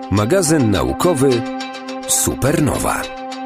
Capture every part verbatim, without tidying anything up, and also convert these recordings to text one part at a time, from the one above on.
Magazyn naukowy Supernowa.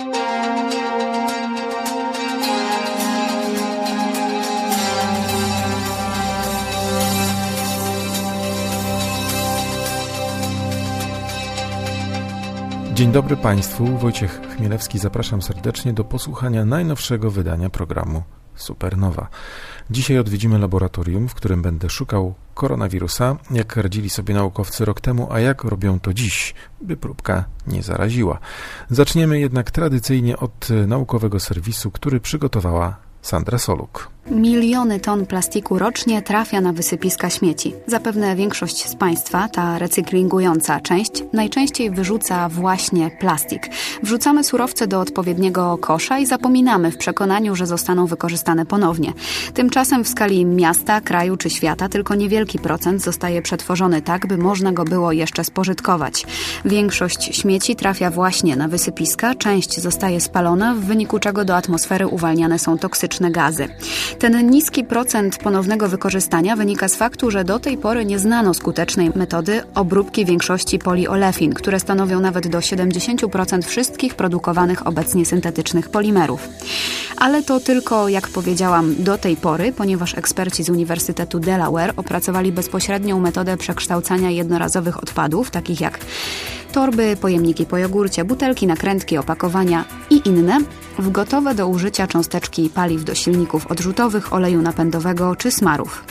Dzień dobry Państwu, Wojciech Chmielewski, zapraszam serdecznie do posłuchania najnowszego wydania programu Supernowa. Dzisiaj odwiedzimy laboratorium, w którym będę szukał koronawirusa, jak radzili sobie naukowcy rok temu, a jak robią to dziś, by próbka nie zaraziła. Zaczniemy jednak tradycyjnie od naukowego serwisu, który przygotowała Sandra Soluk. Miliony ton plastiku rocznie trafia na wysypiska śmieci. Zapewne większość z Państwa, ta recyklingująca część, najczęściej wyrzuca właśnie plastik. Wrzucamy surowce do odpowiedniego kosza i zapominamy w przekonaniu, że zostaną wykorzystane ponownie. Tymczasem w skali miasta, kraju czy świata tylko niewielki procent zostaje przetworzony tak, by można go było jeszcze spożytkować. Większość śmieci trafia właśnie na wysypiska, część zostaje spalona, w wyniku czego do atmosfery uwalniane są toksyczne gazy. Ten niski procent ponownego wykorzystania wynika z faktu, że do tej pory nie znano skutecznej metody obróbki większości poliolefin, które stanowią nawet do siedemdziesiąt procent wszystkich produkowanych obecnie syntetycznych polimerów. Ale to tylko, jak powiedziałam, do tej pory, ponieważ eksperci z Uniwersytetu Delaware opracowali bezpośrednią metodę przekształcania jednorazowych odpadów, takich jak torby, pojemniki po jogurcie, butelki, nakrętki, opakowania i inne, w gotowe do użycia cząsteczki paliw do silników odrzutowych, oleju napędowego czy smarów.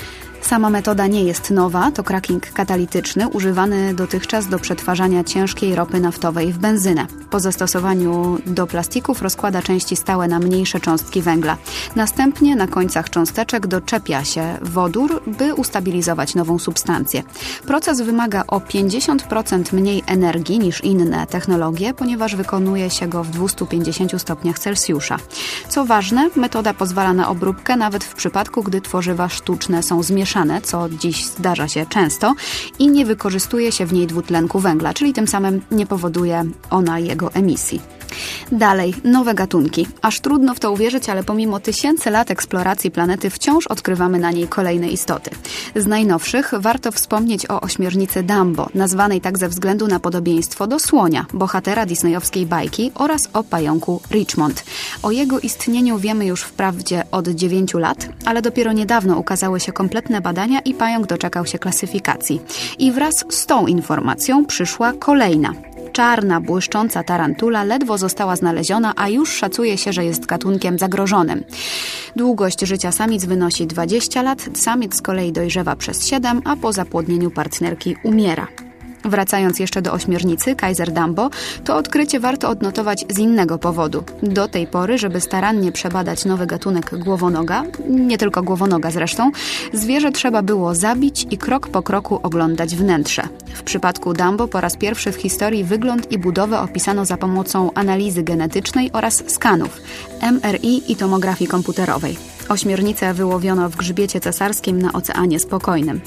Sama metoda nie jest nowa, to cracking katalityczny używany dotychczas do przetwarzania ciężkiej ropy naftowej w benzynę. Po zastosowaniu do plastików rozkłada części stałe na mniejsze cząstki węgla. Następnie na końcach cząsteczek doczepia się wodór, by ustabilizować nową substancję. Proces wymaga o pięćdziesiąt procent mniej energii niż inne technologie, ponieważ wykonuje się go w dwieście pięćdziesiąt stopniach Celsjusza. Co ważne, metoda pozwala na obróbkę nawet w przypadku, gdy tworzywa sztuczne są zmieszane, co dziś zdarza się często i nie wykorzystuje się w niej dwutlenku węgla, czyli tym samym nie powoduje ona jego emisji. Dalej, nowe gatunki. Aż trudno w to uwierzyć, ale pomimo tysięcy lat eksploracji planety wciąż odkrywamy na niej kolejne istoty. Z najnowszych warto wspomnieć o ośmiornicy Dumbo, nazwanej tak ze względu na podobieństwo do słonia, bohatera disneyowskiej bajki, oraz o pająku Richmond. O jego istnieniu wiemy już wprawdzie od dziewięciu lat, ale dopiero niedawno ukazały się kompletne badania i pająk doczekał się klasyfikacji. I wraz z tą informacją przyszła kolejna. Czarna, błyszcząca tarantula ledwo została znaleziona, a już szacuje się, że jest gatunkiem zagrożonym. Długość życia samic wynosi dwadzieścia lat, samiec z kolei dojrzewa przez siedem, a po zapłodnieniu partnerki umiera. Wracając jeszcze do ośmiornicy Kaiser Dumbo, to odkrycie warto odnotować z innego powodu. Do tej pory, żeby starannie przebadać nowy gatunek głowonoga, nie tylko głowonoga zresztą, zwierzę trzeba było zabić i krok po kroku oglądać wnętrze. W przypadku Dumbo po raz pierwszy w historii wygląd i budowę opisano za pomocą analizy genetycznej oraz skanów, M R I i tomografii komputerowej. Ośmiornicę wyłowiono w grzbiecie cesarskim na Oceanie Spokojnym.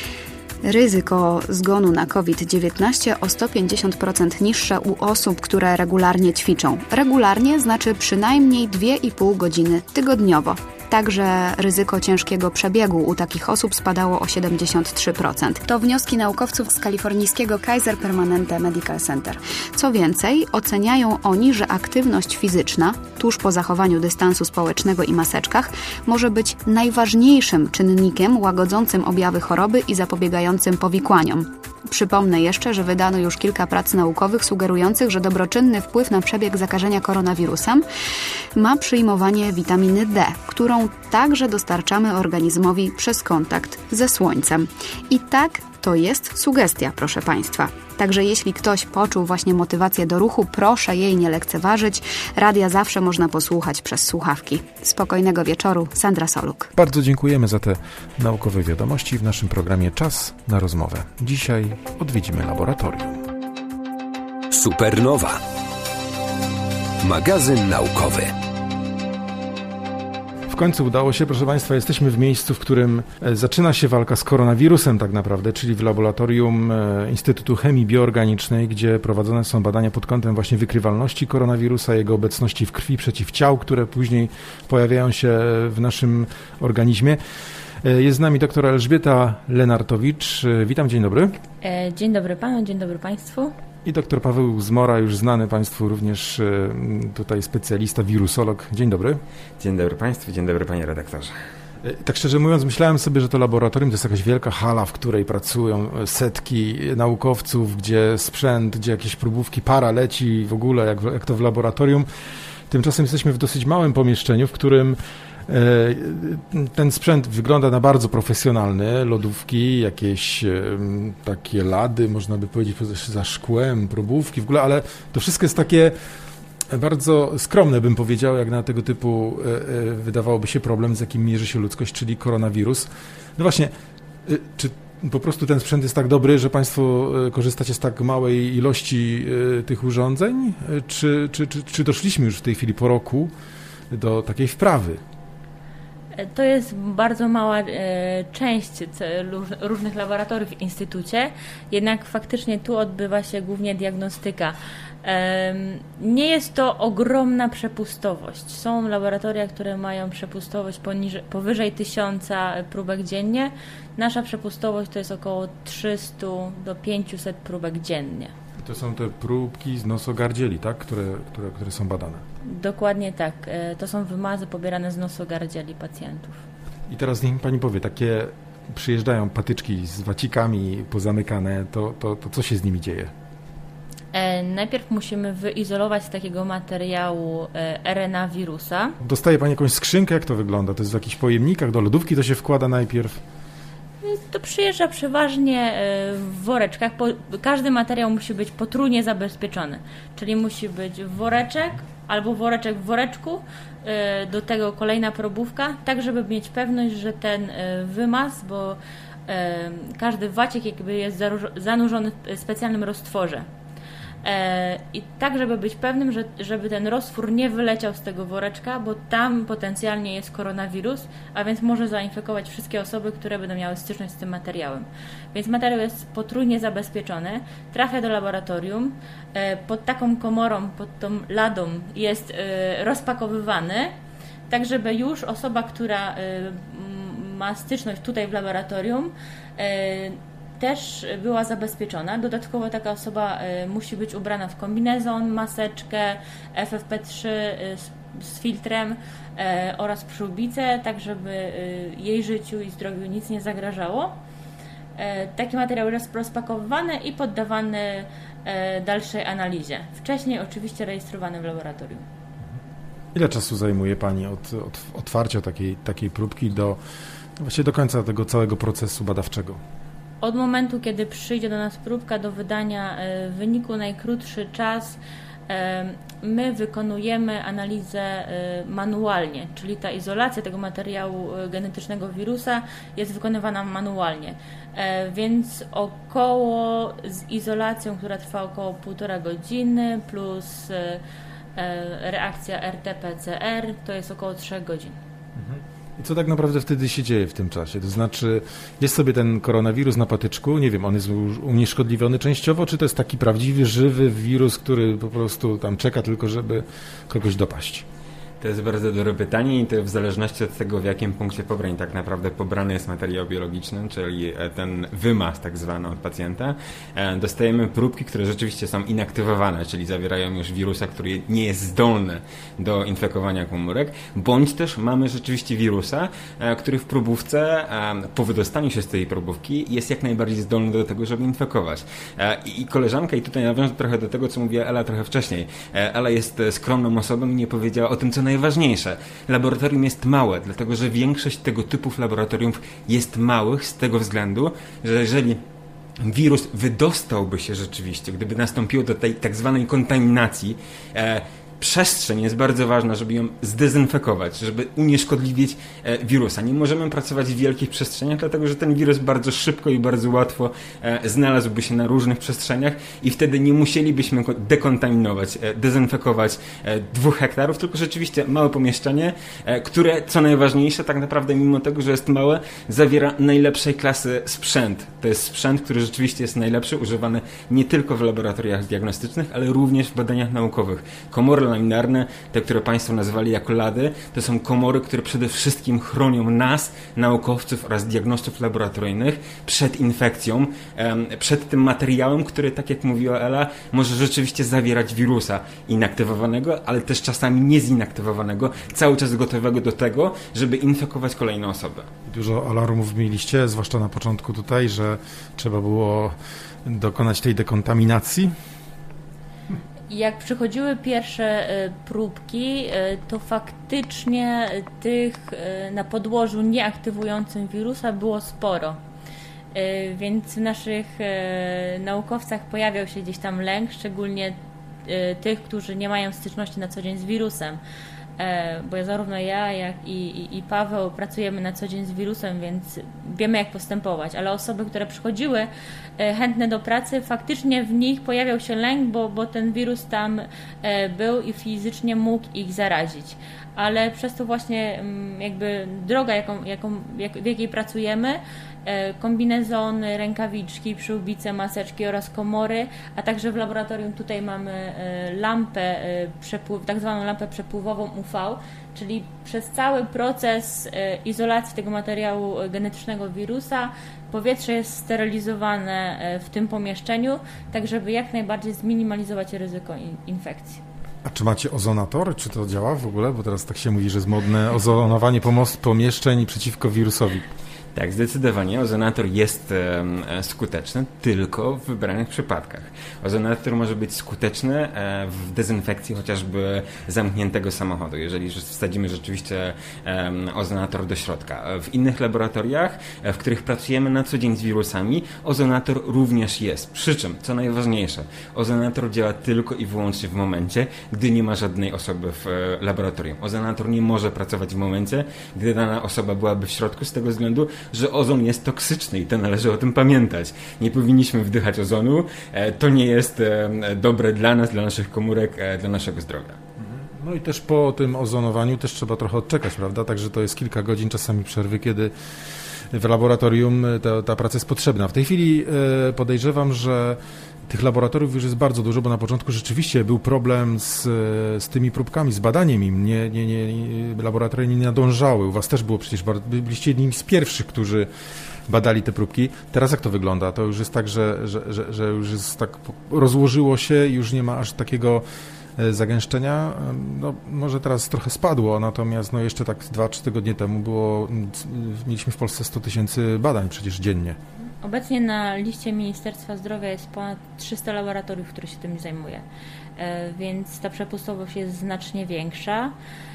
Ryzyko zgonu na COVID dziewiętnaście o sto pięćdziesiąt procent niższe u osób, które regularnie ćwiczą. Regularnie znaczy przynajmniej dwie i pół godziny tygodniowo. Także ryzyko ciężkiego przebiegu u takich osób spadało o siedemdziesiąt trzy procent. To wnioski naukowców z kalifornijskiego Kaiser Permanente Medical Center. Co więcej, oceniają oni, że aktywność fizyczna, tuż po zachowaniu dystansu społecznego i maseczkach, może być najważniejszym czynnikiem łagodzącym objawy choroby i zapobiegającym powikłaniom. Przypomnę jeszcze, że wydano już kilka prac naukowych sugerujących, że dobroczynny wpływ na przebieg zakażenia koronawirusem ma przyjmowanie witaminy D, którą także dostarczamy organizmowi przez kontakt ze słońcem. I tak to jest sugestia, proszę Państwa. Także jeśli ktoś poczuł właśnie motywację do ruchu, proszę jej nie lekceważyć. Radia zawsze można posłuchać przez słuchawki. Spokojnego wieczoru, Sandra Soluk. Bardzo dziękujemy za te naukowe wiadomości w naszym programie Czas na rozmowę. Dzisiaj odwiedzimy laboratorium. Supernowa. Magazyn naukowy. W końcu udało się, proszę Państwa, jesteśmy w miejscu, w którym zaczyna się walka z koronawirusem tak naprawdę, czyli w laboratorium Instytutu Chemii Bioorganicznej, gdzie prowadzone są badania pod kątem właśnie wykrywalności koronawirusa, jego obecności w krwi, przeciwciał, które później pojawiają się w naszym organizmie. Jest z nami doktor Elżbieta Lenartowicz. Witam, dzień dobry. Dzień dobry panu, dzień dobry państwu. I doktor Paweł Zmora, już znany państwu również tutaj specjalista, wirusolog. Dzień dobry. Dzień dobry państwu, dzień dobry panie redaktorze. Tak szczerze mówiąc, myślałem sobie, że to laboratorium to jest jakaś wielka hala, w której pracują setki naukowców, gdzie sprzęt, gdzie jakieś próbówki, para leci w ogóle, jak, jak to w laboratorium. Tymczasem jesteśmy w dosyć małym pomieszczeniu, w którym ten sprzęt wygląda na bardzo profesjonalny, lodówki, jakieś takie lady, można by powiedzieć za szkłem, próbówki w ogóle, ale to wszystko jest takie bardzo skromne, bym powiedział, jak na tego typu wydawałoby się problem, z jakim mierzy się ludzkość, czyli koronawirus. No właśnie, czy po prostu ten sprzęt jest tak dobry, że państwo korzystacie z tak małej ilości tych urządzeń, czy, czy, czy, czy doszliśmy już w tej chwili po roku do takiej wprawy? To jest bardzo mała e, część różnych laboratoriów w instytucie, jednak faktycznie tu odbywa się głównie diagnostyka. E, nie jest to ogromna przepustowość. Są laboratoria, które mają przepustowość poniżej, powyżej tysiąca próbek dziennie. Nasza przepustowość to jest około trzysta do pięciuset próbek dziennie. To są te próbki z nosogardzieli, tak? Które, które, które są badane. Dokładnie tak. To są wymazy pobierane z nosogardzieli pacjentów. I teraz niech mi pani powie, takie przyjeżdżają patyczki z wacikami pozamykane, to, to, to co się z nimi dzieje? E, najpierw musimy wyizolować z takiego materiału e, R N A wirusa. Dostaje pani jakąś skrzynkę? Jak to wygląda? To jest w jakichś pojemnikach? Do lodówki to się wkłada najpierw? To przyjeżdża przeważnie w woreczkach. Każdy materiał musi być potrójnie zabezpieczony, czyli musi być woreczek albo woreczek w woreczku, do tego kolejna probówka, tak żeby mieć pewność, że ten wymaz, bo każdy wacik jakby jest zanurzony w specjalnym roztworze. I tak, żeby być pewnym, że, żeby ten roztwór nie wyleciał z tego woreczka, bo tam potencjalnie jest koronawirus, a więc może zainfekować wszystkie osoby, które będą miały styczność z tym materiałem. Więc materiał jest potrójnie zabezpieczony, trafia do laboratorium, pod taką komorą, pod tą ladą jest rozpakowywany, tak żeby już osoba, która ma styczność tutaj w laboratorium, też była zabezpieczona. Dodatkowo taka osoba y, musi być ubrana w kombinezon, maseczkę, F F P trzy y, z, z filtrem y, oraz przyłbicę, tak żeby y, jej życiu i zdrowiu nic nie zagrażało. Y, taki materiał jest rozpakowywany i poddawany y, dalszej analizie. Wcześniej oczywiście rejestrowany w laboratorium. Ile czasu zajmuje pani od, od otwarcia takiej, takiej próbki do, właściwie do końca tego całego procesu badawczego? Od momentu, kiedy przyjdzie do nas próbka do wydania wyniku, najkrótszy czas, my wykonujemy analizę manualnie, czyli ta izolacja tego materiału genetycznego wirusa jest wykonywana manualnie. Więc około z izolacją, która trwa około półtora godziny, plus reakcja R T P C R, to jest około trzech godzin. I co tak naprawdę wtedy się dzieje w tym czasie? To znaczy, jest sobie ten koronawirus na patyczku, nie wiem, on jest unieszkodliwiony częściowo, czy to jest taki prawdziwy, żywy wirus, który po prostu tam czeka tylko, żeby kogoś dopaść? To jest bardzo dobre pytanie i to w zależności od tego, w jakim punkcie pobrań tak naprawdę pobrany jest materiał biologiczny, czyli ten wymaz tak zwany od pacjenta. Dostajemy próbki, które rzeczywiście są inaktywowane, czyli zawierają już wirusa, który nie jest zdolny do infekowania komórek, bądź też mamy rzeczywiście wirusa, który w próbówce, po wydostaniu się z tej próbówki jest jak najbardziej zdolny do tego, żeby infekować. I koleżanka, i tutaj nawiążę trochę do tego, co mówiła Ela trochę wcześniej. Ela jest skromną osobą i nie powiedziała o tym, co najważniejsze. Laboratorium jest małe, dlatego że większość tego typów laboratoriów jest małych z tego względu, że jeżeli wirus wydostałby się rzeczywiście, gdyby nastąpiło do tej tak zwanej kontaminacji, e, przestrzeń jest bardzo ważna, żeby ją zdezynfekować, żeby unieszkodliwić e, wirusa. Nie możemy pracować w wielkich przestrzeniach, dlatego że ten wirus bardzo szybko i bardzo łatwo e, znalazłby się na różnych przestrzeniach i wtedy nie musielibyśmy dekontaminować, e, dezynfekować e, dwóch hektarów, tylko rzeczywiście małe pomieszczenie, e, które, co najważniejsze, tak naprawdę mimo tego, że jest małe, zawiera najlepszej klasy sprzęt. To jest sprzęt, który rzeczywiście jest najlepszy, używany nie tylko w laboratoriach diagnostycznych, ale również w badaniach naukowych. Komory laminarne, te, które Państwo nazwali jako lady, to są komory, które przede wszystkim chronią nas, naukowców oraz diagnostów laboratoryjnych przed infekcją, przed tym materiałem, który, tak jak mówiła Ela, może rzeczywiście zawierać wirusa inaktywowanego, ale też czasami niezinaktywowanego, cały czas gotowego do tego, żeby infekować kolejne osoby. Dużo alarmów mieliście, zwłaszcza na początku tutaj, że trzeba było dokonać tej dekontaminacji. Jak przychodziły pierwsze próbki, to faktycznie tych na podłożu nieaktywującym wirusa było sporo. Więc w naszych naukowcach pojawiał się gdzieś tam lęk, szczególnie tych, którzy nie mają styczności na co dzień z wirusem. Bo zarówno ja, jak i, i, i Paweł pracujemy na co dzień z wirusem, więc wiemy, jak postępować, ale osoby, które przychodziły chętne do pracy, faktycznie w nich pojawiał się lęk, bo, bo ten wirus tam był i fizycznie mógł ich zarazić. Ale przez to właśnie jakby droga, jaką, jaką, jak, w jakiej pracujemy, kombinezony, rękawiczki, przyłbice, maseczki oraz komory, a także w laboratorium tutaj mamy lampę, przepływ, tak zwaną lampę przepływową U V, czyli przez cały proces izolacji tego materiału genetycznego wirusa powietrze jest sterylizowane w tym pomieszczeniu, tak żeby jak najbardziej zminimalizować ryzyko infekcji. A czy macie ozonator? Czy to działa w ogóle? Bo teraz tak się mówi, że jest modne ozonowanie pomieszczeń przeciwko wirusowi. Tak, zdecydowanie. Ozonator jest e, skuteczny tylko w wybranych przypadkach. Ozonator może być skuteczny e, w dezynfekcji chociażby zamkniętego samochodu, jeżeli wsadzimy rzeczywiście e, ozonator do środka. W innych laboratoriach, e, w których pracujemy na co dzień z wirusami, ozonator również jest. Przy czym, co najważniejsze, ozonator działa tylko i wyłącznie w momencie, gdy nie ma żadnej osoby w e, laboratorium. Ozonator nie może pracować w momencie, gdy dana osoba byłaby w środku, z tego względu, że ozon jest toksyczny i to należy o tym pamiętać. Nie powinniśmy wdychać ozonu. To nie jest dobre dla nas, dla naszych komórek, dla naszego zdrowia. No i też po tym ozonowaniu też trzeba trochę odczekać, prawda? Także to jest kilka godzin czasami przerwy, kiedy w laboratorium ta, ta praca jest potrzebna. W tej chwili podejrzewam, że tych laboratoriów już jest bardzo dużo, bo na początku rzeczywiście był problem z, z tymi próbkami, z badaniem im. Nie, nie, nie, laboratoria nie nadążały. U was też było przecież, byliście jednymi z pierwszych, którzy badali te próbki. Teraz jak to wygląda? To już jest tak, że, że, że, że już jest tak rozłożyło się i już nie ma aż takiego zagęszczenia. No, może teraz trochę spadło, natomiast no jeszcze tak dwa trzy tygodnie temu było, mieliśmy w Polsce sto tysięcy badań przecież dziennie. Obecnie na liście Ministerstwa Zdrowia jest ponad trzysta laboratoriów, które się tym zajmuje, więc ta przepustowość jest znacznie większa.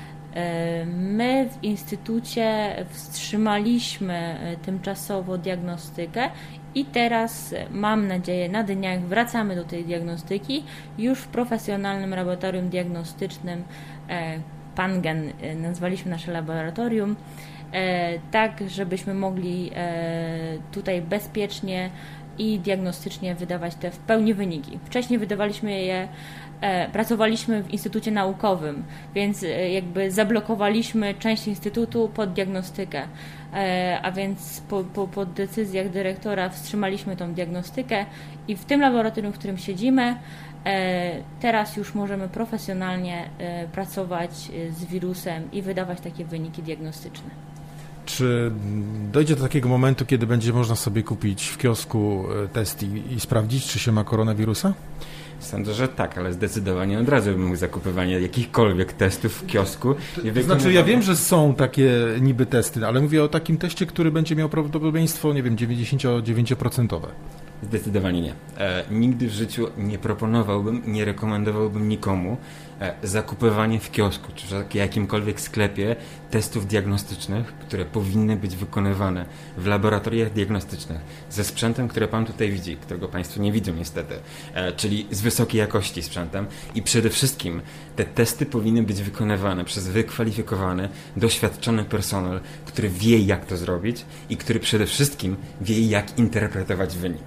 My w Instytucie wstrzymaliśmy tymczasowo diagnostykę i teraz, mam nadzieję, na dniach wracamy do tej diagnostyki już w profesjonalnym laboratorium diagnostycznym Pangen, nazwaliśmy nasze laboratorium, tak żebyśmy mogli tutaj bezpiecznie i diagnostycznie wydawać te w pełni wyniki. Wcześniej wydawaliśmy je, pracowaliśmy w Instytucie Naukowym, więc jakby zablokowaliśmy część Instytutu pod diagnostykę, a więc po, po, po decyzjach dyrektora wstrzymaliśmy tą diagnostykę i w tym laboratorium, w którym siedzimy, teraz już możemy profesjonalnie pracować z wirusem i wydawać takie wyniki diagnostyczne. Czy dojdzie do takiego momentu, kiedy będzie można sobie kupić w kiosku test i, i sprawdzić, czy się ma koronawirusa? Sądzę, że tak, ale zdecydowanie od razu bym mógł zakupywanie jakichkolwiek testów w kiosku. To znaczy, ja wiem, że są takie niby testy, ale mówię o takim teście, który będzie miał prawdopodobieństwo, nie wiem, dziewięćdziesiąt dziewięć procent. Zdecydowanie nie. E, nigdy w życiu nie proponowałbym, nie rekomendowałbym nikomu e, zakupywanie w kiosku czy w jakimkolwiek sklepie testów diagnostycznych, które powinny być wykonywane w laboratoriach diagnostycznych ze sprzętem, który Pan tutaj widzi, którego Państwo nie widzą niestety, e, czyli z wysokiej jakości sprzętem i przede wszystkim te testy powinny być wykonywane przez wykwalifikowany, doświadczony personel, który wie, jak to zrobić i który przede wszystkim wie, jak interpretować wynik.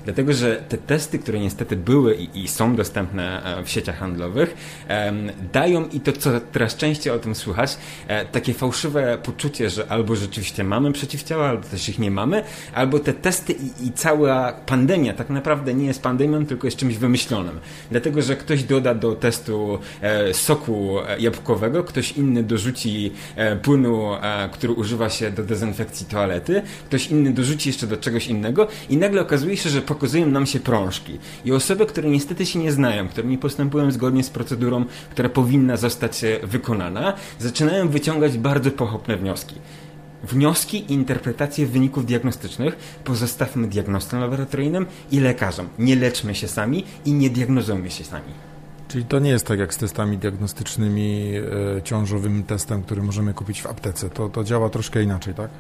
Dlatego, że te testy, które niestety były i, i są dostępne w sieciach handlowych, dają, i to co teraz częściej o tym słychać, takie fałszywe poczucie, że albo rzeczywiście mamy przeciwciała, albo też ich nie mamy, albo te testy i, i cała pandemia tak naprawdę nie jest pandemią, tylko jest czymś wymyślonym. Dlatego, że ktoś doda do testu soku jabłkowego, ktoś inny dorzuci płynu, który używa się do dezynfekcji toalety, ktoś inny dorzuci jeszcze do czegoś innego i nagle okazuje się, że pokazują nam się prążki. I osoby, które niestety się nie znają, które nie postępują zgodnie z procedurą, która powinna zostać wykonana, zaczynają wyciągać bardzo pochopne wnioski. Wnioski i interpretacje wyników diagnostycznych pozostawmy diagnostom laboratoryjnym i lekarzom. Nie leczmy się sami i nie diagnozujmy się sami. Czyli to nie jest tak jak z testami diagnostycznymi, e, ciążowym testem, który możemy kupić w aptece. To, to działa troszkę inaczej, tak?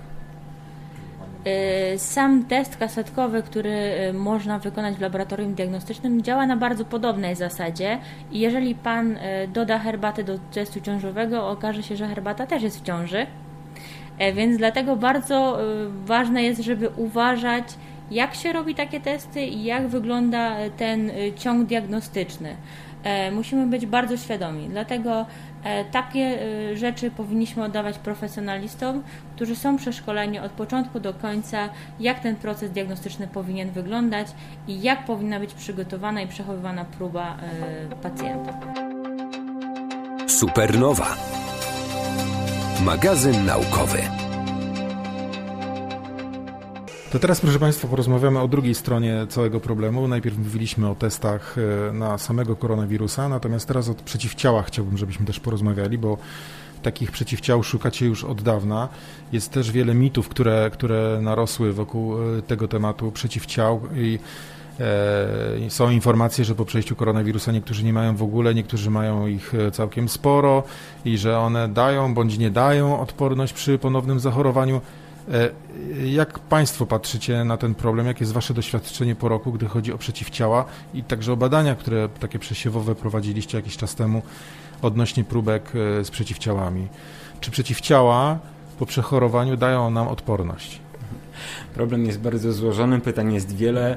Sam test kasetkowy, który można wykonać w laboratorium diagnostycznym, działa na bardzo podobnej zasadzie i jeżeli Pan doda herbatę do testu ciążowego, okaże się, że herbata też jest w ciąży, więc dlatego bardzo ważne jest, żeby uważać, jak się robi takie testy i jak wygląda ten ciąg diagnostyczny. Musimy być bardzo świadomi, dlatego takie rzeczy powinniśmy oddawać profesjonalistom, którzy są przeszkoleni od początku do końca, jak ten proces diagnostyczny powinien wyglądać i jak powinna być przygotowana i przechowywana próba pacjenta. Supernowa. Magazyn naukowy. To teraz, proszę Państwa, porozmawiamy o drugiej stronie całego problemu. Najpierw mówiliśmy o testach na samego koronawirusa, natomiast teraz o przeciwciałach chciałbym, żebyśmy też porozmawiali, bo takich przeciwciał szukacie już od dawna. Jest też wiele mitów, które, które narosły wokół tego tematu przeciwciał i e, są informacje, że po przejściu koronawirusa niektórzy nie mają w ogóle, niektórzy mają ich całkiem sporo i że one dają bądź nie dają odporność przy ponownym zachorowaniu. Jak Państwo patrzycie na ten problem? Jakie jest Wasze doświadczenie po roku, gdy chodzi o przeciwciała i także o badania, które takie przesiewowe prowadziliście jakiś czas temu odnośnie próbek z przeciwciałami? Czy przeciwciała po przechorowaniu dają nam odporność? Problem jest bardzo złożony, pytań jest wiele.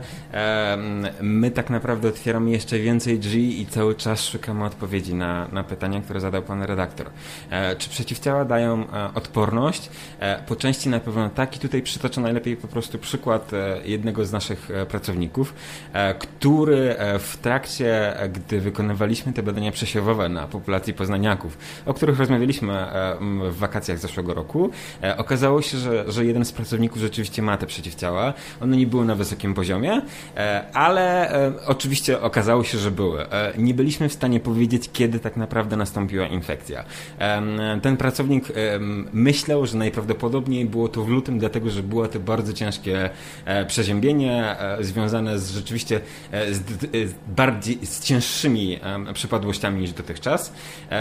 My tak naprawdę otwieramy jeszcze więcej drzwi i cały czas szukamy odpowiedzi na, na pytania, które zadał pan redaktor. Czy przeciwciała dają odporność? Po części na pewno tak i tutaj przytoczę najlepiej po prostu przykład jednego z naszych pracowników, który w trakcie, gdy wykonywaliśmy te badania przesiewowe na populacji poznaniaków, o których rozmawialiśmy w wakacjach zeszłego roku, okazało się, że, że jeden z pracowników rzeczywiście ma te przeciwciała. One nie były na wysokim poziomie, ale oczywiście okazało się, że były. Nie byliśmy w stanie powiedzieć, kiedy tak naprawdę nastąpiła infekcja. Ten pracownik myślał, że najprawdopodobniej było to w lutym, dlatego, że było to bardzo ciężkie przeziębienie związane z rzeczywiście z, z bardziej z cięższymi przypadłościami niż dotychczas.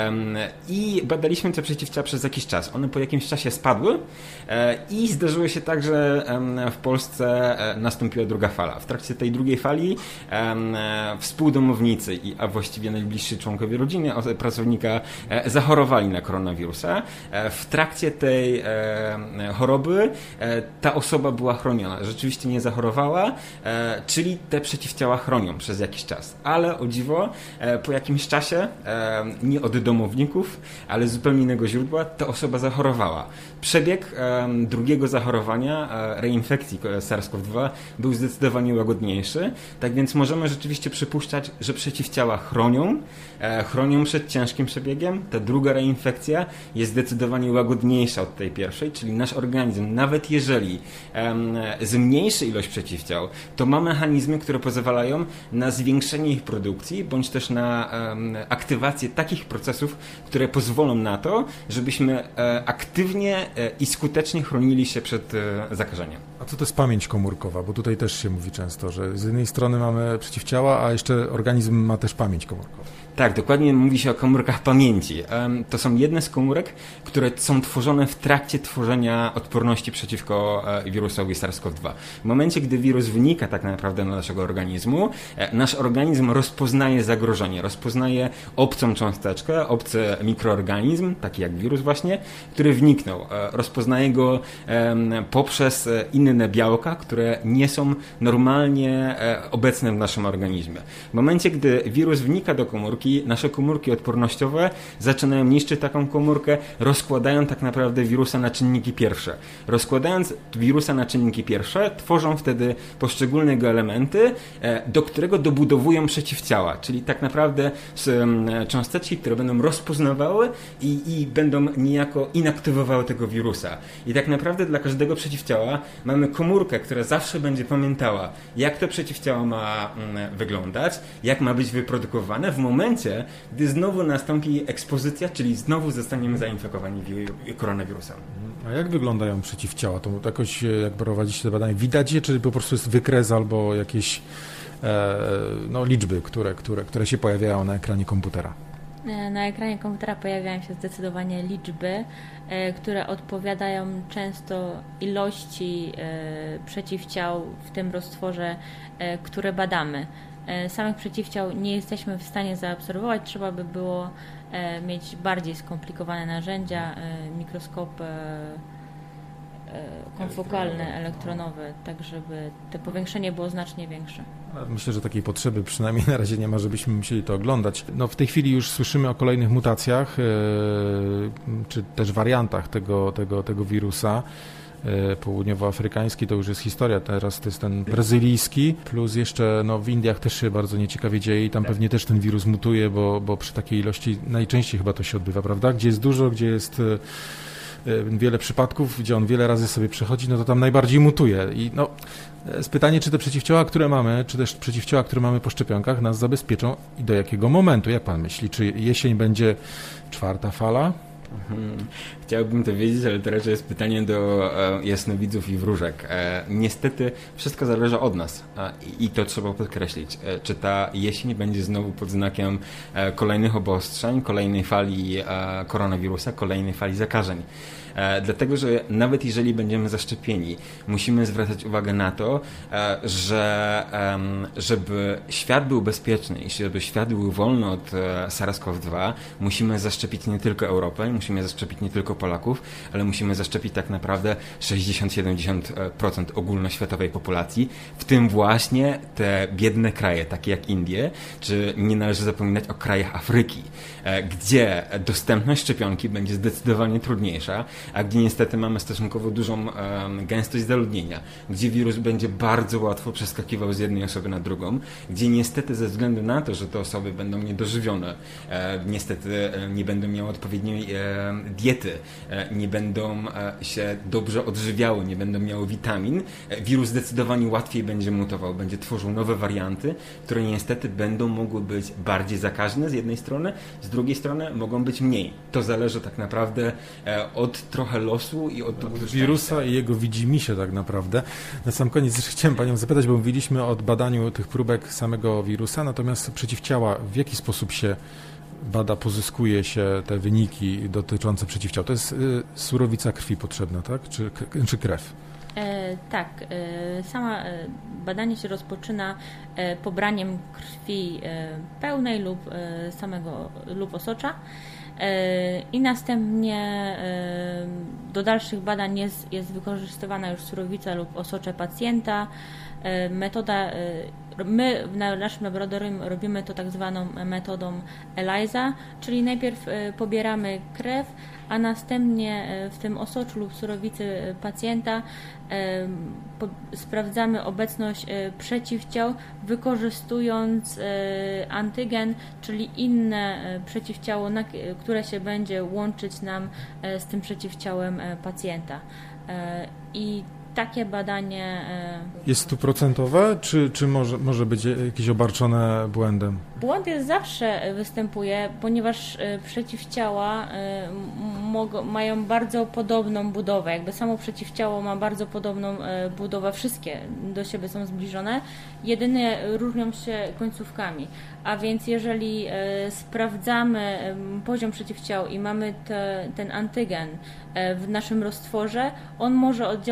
I badaliśmy te przeciwciała przez jakiś czas. One po jakimś czasie spadły i zdarzyło się tak, że w Polsce nastąpiła druga fala. W trakcie tej drugiej fali współdomownicy, a właściwie najbliżsi członkowie rodziny pracownika zachorowali na koronawirusa. W trakcie tej choroby ta osoba była chroniona. Rzeczywiście nie zachorowała, czyli te przeciwciała chronią przez jakiś czas. Ale o dziwo, po jakimś czasie, nie od domowników, ale z zupełnie innego źródła, ta osoba zachorowała. Przebieg drugiego zachorowania, reinfekcji SARS-CoV dwa był zdecydowanie łagodniejszy, tak więc możemy rzeczywiście przypuszczać, że przeciwciała chronią, e, chronią przed ciężkim przebiegiem. Ta druga reinfekcja jest zdecydowanie łagodniejsza od tej pierwszej, czyli nasz organizm, nawet jeżeli e, zmniejszy ilość przeciwciał, to ma mechanizmy, które pozwalają na zwiększenie ich produkcji, bądź też na e, aktywację takich procesów, które pozwolą na to, żebyśmy e, aktywnie e, i skutecznie chronili się przed e, zakażeniem. A co to jest pamięć komórkowa? Bo tutaj też się mówi często, że z jednej strony mamy przeciwciała, a jeszcze organizm ma też pamięć komórkową. Tak, dokładnie mówi się o komórkach pamięci. To są jedne z komórek, które są tworzone w trakcie tworzenia odporności przeciwko wirusowi SARS-CoV dwa. W momencie, gdy wirus wynika tak naprawdę do naszego organizmu, nasz organizm rozpoznaje zagrożenie, rozpoznaje obcą cząsteczkę, obcy mikroorganizm, taki jak wirus właśnie, który wniknął. Rozpoznaje go poprzez inne inne białka, które nie są normalnie obecne w naszym organizmie. W momencie, gdy wirus wnika do komórki, nasze komórki odpornościowe zaczynają niszczyć taką komórkę, rozkładają tak naprawdę wirusa na czynniki pierwsze. Rozkładając wirusa na czynniki pierwsze, tworzą wtedy poszczególne jego elementy, do którego dobudowują przeciwciała, czyli tak naprawdę cząsteczki, które będą rozpoznawały i, i będą niejako inaktywowały tego wirusa. I tak naprawdę dla każdego przeciwciała mamy komórkę, która zawsze będzie pamiętała, jak to przeciwciało ma mm, wyglądać, jak ma być wyprodukowane w momencie, gdy znowu nastąpi ekspozycja, czyli znowu zostaniemy zainfekowani wi- koronawirusem. A jak wyglądają przeciwciała? To jakoś, jak prowadzicie te badania, widać je, czy po prostu jest wykres albo jakieś e, no, liczby, które, które, które się pojawiają na ekranie komputera? Na ekranie komputera pojawiają się zdecydowanie liczby, które odpowiadają często ilości przeciwciał w tym roztworze, które badamy. Samych przeciwciał nie jesteśmy w stanie zaobserwować, trzeba by było mieć bardziej skomplikowane narzędzia, mikroskop konfokalny, elektronowy, tak żeby to powiększenie było znacznie większe. Myślę, że takiej potrzeby przynajmniej na razie nie ma, żebyśmy musieli to oglądać. No, w tej chwili już słyszymy o kolejnych mutacjach, yy, czy też wariantach tego, tego, tego wirusa. Yy, południowoafrykański to już jest historia, teraz to jest ten brazylijski, plus jeszcze no, w Indiach też się bardzo nieciekawie dzieje i tam pewnie też ten wirus mutuje, bo, bo przy takiej ilości najczęściej chyba to się odbywa, prawda? Gdzie jest dużo, gdzie jest yy, wiele przypadków, gdzie on wiele razy sobie przechodzi, no to tam najbardziej mutuje. I no, jest pytanie, czy te przeciwciała, które mamy, czy też przeciwciała, które mamy po szczepionkach, nas zabezpieczą i do jakiego momentu? Jak pan myśli? Czy jesień będzie czwarta fala? Mhm. Chciałbym to wiedzieć, ale to raczej jest pytanie do e, jasnowidzów i wróżek. E, niestety wszystko zależy od nas e, i to trzeba podkreślić. E, czy ta jesień będzie znowu pod znakiem e, kolejnych obostrzeń, kolejnej fali e, koronawirusa, kolejnej fali zakażeń. E, dlatego, że nawet jeżeli będziemy zaszczepieni, musimy zwracać uwagę na to, e, że e, żeby świat był bezpieczny i żeby świat był wolny od e, SARS-CoV dwa, musimy zaszczepić nie tylko Europę, musimy zaszczepić nie tylko Polaków, ale musimy zaszczepić tak naprawdę sześćdziesiąt do siedemdziesięciu procent ogólnoświatowej populacji, w tym właśnie te biedne kraje, takie jak Indie, czy nie należy zapominać o krajach Afryki, e, gdzie dostępność szczepionki będzie zdecydowanie trudniejsza, a gdzie niestety mamy stosunkowo dużą e, gęstość zaludnienia, gdzie wirus będzie bardzo łatwo przeskakiwał z jednej osoby na drugą, gdzie niestety ze względu na to, że te osoby będą niedożywione, e, niestety e, nie będą miały odpowiedniej e, diety, e, nie będą e, się dobrze odżywiały, nie będą miały witamin, e, wirus zdecydowanie łatwiej będzie mutował, będzie tworzył nowe warianty, które niestety będą mogły być bardziej zakaźne z jednej strony, z drugiej strony mogą być mniej. To zależy tak naprawdę e, od trochę losu i od, od wirusa i jego widzimisię tak naprawdę. Na sam koniec jeszcze chciałem panią zapytać, bo mówiliśmy o badaniu tych próbek samego wirusa, natomiast przeciwciała w jaki sposób się bada, pozyskuje się te wyniki dotyczące przeciwciał? To jest y, surowica krwi potrzebna, tak? Czy, czy krew? E, tak. E, sama e, badanie się rozpoczyna e, pobraniem krwi e, pełnej lub e, samego lub osocza. I następnie do dalszych badań jest, jest wykorzystywana już surowica lub osocze pacjenta. Metoda, my w naszym laboratorium robimy to tak zwaną metodą ELISA, czyli najpierw pobieramy krew, a następnie w tym osoczu lub surowicy pacjenta sprawdzamy obecność przeciwciał, wykorzystując antygen, czyli inne przeciwciało, które się będzie łączyć nam z tym przeciwciałem pacjenta. I takie badanie jest stuprocentowe, czy, czy może, może być jakieś obarczone błędem? Błąd jest zawsze występuje, ponieważ przeciwciała mogą, mają bardzo podobną budowę. Jakby samo przeciwciało ma bardzo podobną budowę, wszystkie do siebie są zbliżone, jedynie różnią się końcówkami. A więc jeżeli sprawdzamy poziom przeciwciał i mamy te, ten antygen w naszym roztworze, on może oddziaływać nie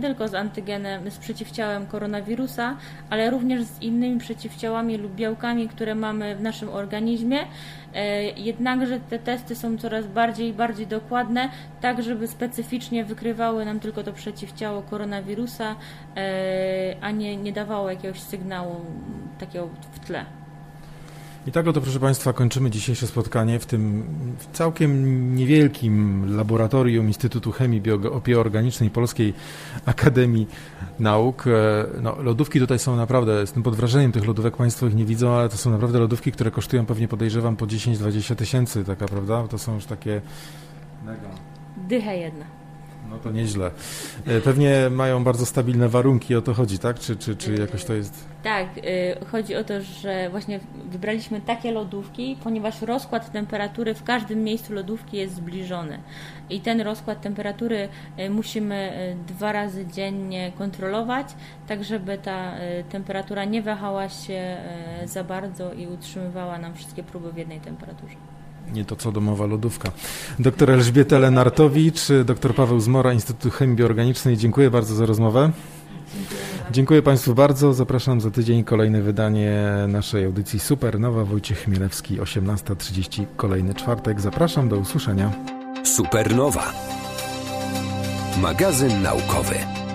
tylko z antygenem, z przeciwciałem koronawirusa, ale również z innymi przeciwciałami lub białkami, które mamy w naszym organizmie. Jednakże te testy są coraz bardziej i bardziej dokładne, tak żeby specyficznie wykrywały nam tylko to przeciwciało koronawirusa, a nie, nie dawało jakiegoś sygnału takiego w tle. I tak oto, proszę Państwa, kończymy dzisiejsze spotkanie w tym całkiem niewielkim laboratorium Instytutu Chemii Bioorganicznej Polskiej Akademii Nauk. No, lodówki tutaj są naprawdę, jestem pod wrażeniem tych lodówek, Państwo ich nie widzą, ale to są naprawdę lodówki, które kosztują pewnie, podejrzewam, po dziesięć dwadzieścia tysięcy, taka, prawda? To są już takie mega. Dycha jedna. No to nieźle. Pewnie mają bardzo stabilne warunki, o to chodzi, tak? Czy, czy, czy jakoś to jest... Tak, chodzi o to, że właśnie wybraliśmy takie lodówki, ponieważ rozkład temperatury w każdym miejscu lodówki jest zbliżony. I ten rozkład temperatury musimy dwa razy dziennie kontrolować, tak żeby ta temperatura nie wahała się za bardzo i utrzymywała nam wszystkie próby w jednej temperaturze. Nie to co domowa lodówka. Doktor Elżbieta Lenartowicz, doktor Paweł Zmora, Instytut Chemii Bioorganicznej. Dziękuję bardzo za rozmowę. Dziękuję, Dziękuję Państwu bardzo. Zapraszam za tydzień kolejne wydanie naszej audycji Supernowa. Wojciech Chmielewski, osiemnasta trzydzieści, kolejny czwartek. Zapraszam, do usłyszenia. Supernowa. Magazyn naukowy.